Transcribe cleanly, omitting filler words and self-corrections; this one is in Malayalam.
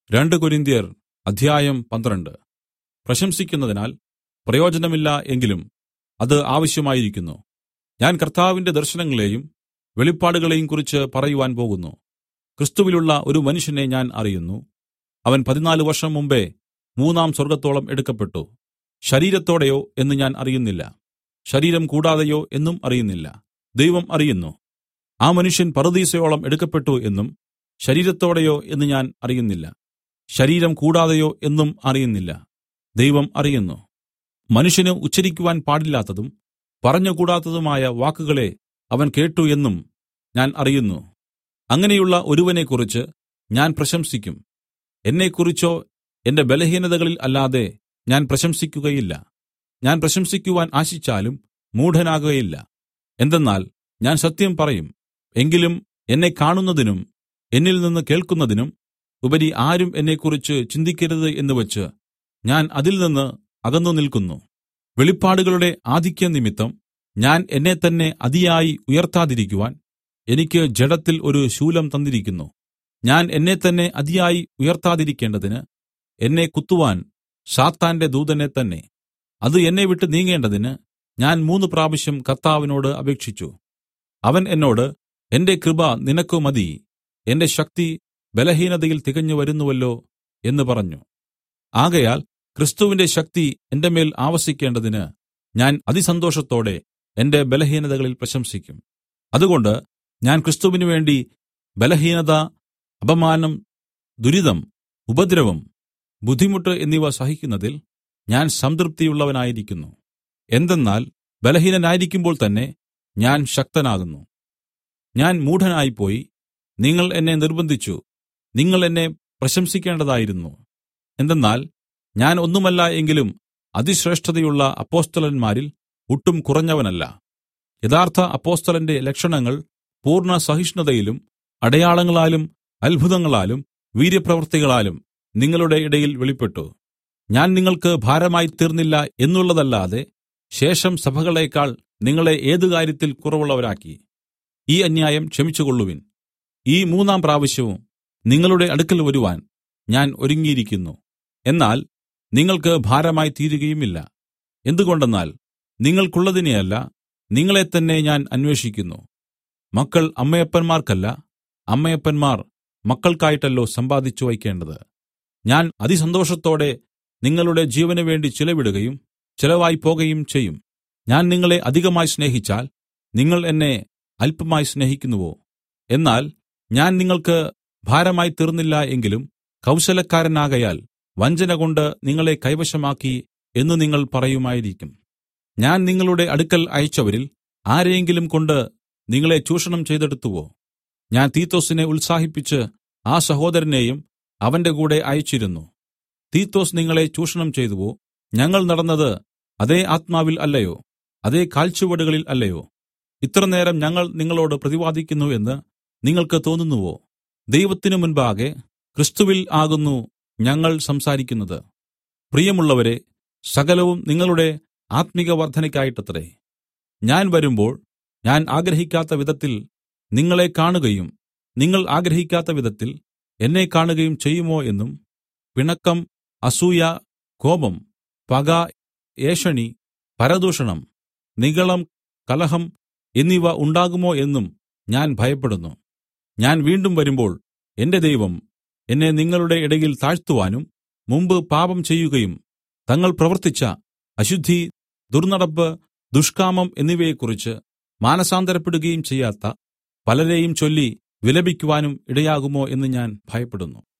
രണ്ട് കൊരിന്ത്യർ അധ്യായം 12. പ്രശംസിക്കുന്നതിനാൽ പ്രയോജനമില്ല എങ്കിലും അത് ആവശ്യമായിരിക്കുന്നു. ഞാൻ കർത്താവിന്റെ ദർശനങ്ങളെയും വെളിപ്പാടുകളെയും കുറിച്ച് പറയുവാൻ പോകുന്നു. ക്രിസ്തുവിലുള്ള ഒരു മനുഷ്യനെ ഞാൻ അറിയുന്നു. അവൻ 14 വർഷം മുമ്പെ മൂന്നാം സ്വർഗ്ഗത്തോളം എടുക്കപ്പെട്ടു. ശരീരത്തോടെയോ എന്ന് ഞാൻ അറിയുന്നില്ല, ശരീരം കൂടാതെയോ എന്നും അറിയുന്നില്ല, ദൈവം അറിയുന്നു. ആ മനുഷ്യൻ പറുദീസയോളം എടുക്കപ്പെട്ടു എന്നും ശരീരത്തോടെയോ എന്ന് ഞാൻ അറിയുന്നില്ല, ശരീരം കൂടാതെയോ എന്നും അറിയുന്നില്ല, ദൈവം അറിയുന്നു. മനുഷ്യന് ഉച്ചരിക്കുവാൻ പാടില്ലാത്തതും പറഞ്ഞുകൂടാത്തതുമായ വാക്കുകളെ അവൻ കേട്ടു എന്നും ഞാൻ അറിയുന്നു. അങ്ങനെയുള്ള ഒരുവനെക്കുറിച്ച് ഞാൻ പ്രശംസിക്കും. എന്നെക്കുറിച്ചോ എന്റെ ബലഹീനതകളിൽ അല്ലാതെ ഞാൻ പ്രശംസിക്കുകയില്ല. ഞാൻ പ്രശംസിക്കുവാൻ ആശിച്ചാലും മൂഢനാകുകയില്ല. എന്തെന്നാൽ ഞാൻ സത്യം പറയും. എങ്കിലും എന്നെ കാണുന്നതിനും എന്നിൽ നിന്ന് കേൾക്കുന്നതിനും ഉപരി ആരും എന്നെക്കുറിച്ച് ചിന്തിക്കരുത് എന്ന് വച്ച് ഞാൻ അതിൽ നിന്ന് അകന്നു നിൽക്കുന്നു. വെളിപ്പാടുകളുടെ ആധിക്യം നിമിത്തം ഞാൻ എന്നെത്തന്നെ അതിയായി ഉയർത്താതിരിക്കുവാൻ എനിക്ക് ജഡത്തിൽ ഒരു ശൂലം തന്നിരിക്കുന്നു. ഞാൻ എന്നെത്തന്നെ അതിയായി ഉയർത്താതിരിക്കേണ്ടതിന് എന്നെ കുത്തുവാൻ സാത്താന്റെ ദൂതനെ തന്നെ. അത് എന്നെ വിട്ട് നീങ്ങേണ്ടതിന് ഞാൻ 3 പ്രാവശ്യം കർത്താവിനോട് അപേക്ഷിച്ചു. അവൻ എന്നോട്, എന്റെ കൃപ നിനക്ക് മതി, എന്റെ ശക്തി ബലഹീനതയിൽ തികഞ്ഞു വരുന്നുവല്ലോ എന്ന് പറഞ്ഞു. ആകയാൽ ക്രിസ്തുവിന്റെ ശക്തി എന്റെ മേൽ ആവസിക്കേണ്ടതിന് ഞാൻ അതിസന്തോഷത്തോടെ എന്റെ ബലഹീനതകളിൽ പ്രശംസിക്കും. അതുകൊണ്ട് ഞാൻ ക്രിസ്തുവിന് വേണ്ടി ബലഹീനത, അപമാനം, ദുരിതം, ഉപദ്രവം, ബുദ്ധിമുട്ട് എന്നിവ സഹിക്കുന്നതിൽ ഞാൻ സംതൃപ്തിയുള്ളവനായിരിക്കുന്നു. എന്തെന്നാൽ ബലഹീനനായിരിക്കുമ്പോൾ തന്നെ ഞാൻ ശക്തനാകുന്നു. ഞാൻ മൂഢനായിപ്പോയി, നിങ്ങൾ എന്നെ നിർബന്ധിച്ചു. നിങ്ങൾ എന്നെ പ്രശംസിക്കേണ്ടതായിരുന്നു. എന്തെന്നാൽ ഞാൻ ഒന്നുമല്ല എങ്കിലും അതിശ്രേഷ്ഠതയുള്ള അപ്പൊസ്തലന്മാരിൽ ഒട്ടും കുറഞ്ഞവനല്ല. യഥാർത്ഥ അപ്പൊസ്തലന്റെ ലക്ഷണങ്ങൾ പൂർണ്ണ സഹിഷ്ണുതയിലും അടയാളങ്ങളാലും അത്ഭുതങ്ങളാലും വീര്യപ്രവൃത്തികളാലും നിങ്ങളുടെ ഇടയിൽ വെളിപ്പെട്ടു. ഞാൻ നിങ്ങൾക്ക് ഭാരമായി തീർന്നില്ല എന്നുള്ളതല്ലാതെ ശേഷം സഭകളേക്കാൾ നിങ്ങളെ ഏതു കാര്യത്തിൽ കുറവുള്ളവരാക്കി. ഈ അന്യായം ക്ഷമിച്ചുകൊള്ളുവിൻ. ഈ 3-ാം പ്രാവശ്യവും നിങ്ങളുടെ അടുക്കൽ വരുവാൻ ഞാൻ ഒരുങ്ങിയിരിക്കുന്നു. എന്നാൽ നിങ്ങൾക്ക് ഭാരമായി തീരുകയുമില്ല. എന്തുകൊണ്ടെന്നാൽ നിങ്ങൾക്കുള്ളതിനെയല്ല, നിങ്ങളെത്തന്നെ ഞാൻ അന്വേഷിക്കുന്നു. മക്കൾ അമ്മയപ്പന്മാർക്കല്ല, അമ്മയപ്പന്മാർ മക്കൾക്കായിട്ടല്ലോ സമ്പാദിച്ചു വയ്ക്കേണ്ടത്. ഞാൻ അതിസന്തോഷത്തോടെ നിങ്ങളുടെ ജീവന് വേണ്ടി ചിലവിടുകയും ചിലവായി പോകുകയും ചെയ്യും. ഞാൻ നിങ്ങളെ അധികമായി സ്നേഹിച്ചാൽ നിങ്ങൾ എന്നെ അല്പമായി സ്നേഹിക്കുന്നുവോ? എന്നാൽ ഞാൻ നിങ്ങൾക്ക് ഭാരമായി തീർന്നില്ല എങ്കിലും കൗശലക്കാരനാകയാൽ വഞ്ചനകൊണ്ട് നിങ്ങളെ കൈവശമാക്കി എന്ന് നിങ്ങൾ പറയുമായിരിക്കും. ഞാൻ നിങ്ങളുടെ അടുക്കൽ അയച്ചവരിൽ ആരെയെങ്കിലും കൊണ്ട് നിങ്ങളെ ചൂഷണം ചെയ്തെടുത്തുവോ? ഞാൻ തീത്തൊസിനെ ഉത്സാഹിപ്പിച്ച് ആ സഹോദരനെയും അവന്റെ കൂടെ അയച്ചിരുന്നു. തീത്തൊസ് നിങ്ങളെ ചൂഷണം ചെയ്തുവോ? ഞങ്ങൾ നടന്നത് അതേ ആത്മാവിൽ അല്ലയോ? അതേ കാൽച്ചുവടുകളിൽ അല്ലയോ? ഇത്രനേരം ഞങ്ങൾ നിങ്ങളോട് പ്രതിവാദിക്കുന്നു എന്ന് നിങ്ങൾക്ക് തോന്നുന്നുവോ? ദൈവത്തിനു മുൻപാകെ ക്രിസ്തുവിൽ ആകുന്നു ഞങ്ങൾ സംസാരിക്കുന്നത്. പ്രിയമുള്ളവരെ, സകലവും നിങ്ങളുടെ ആത്മിക വർദ്ധനയ്ക്കായിട്ടത്രേ. ഞാൻ വരുമ്പോൾ ഞാൻ ആഗ്രഹിക്കാത്ത വിധത്തിൽ നിങ്ങളെ കാണുകയും നിങ്ങൾ ആഗ്രഹിക്കാത്ത വിധത്തിൽ എന്നെ കാണുകയും ചെയ്യുമോ എന്നും, പിണക്കം, അസൂയ, കോപം, പക, ഏഷണി, പരദൂഷണം, നിഗളം, കലഹം എന്നിവ ഉണ്ടാകുമോ എന്നും ഞാൻ ഭയപ്പെടുന്നു. ഞാൻ വീണ്ടും വരുമ്പോൾ എന്റെ ദൈവം എന്നെ നിങ്ങളുടെ ഇടയിൽ താഴ്ത്തുവാനും മുമ്പ് പാപം ചെയ്യുകയും തങ്ങൾ പ്രവർത്തിച്ച അശുദ്ധി, ദുർന്നടപ്പ്, ദുഷ്കാമം എന്നിവയെക്കുറിച്ച് മാനസാന്തരപ്പെടുകയും ചെയ്യാത്ത പലരെയും ചൊല്ലി വിലപിക്കുവാനും ഇടയാകുമോ എന്ന് ഞാൻ ഭയപ്പെടുന്നു.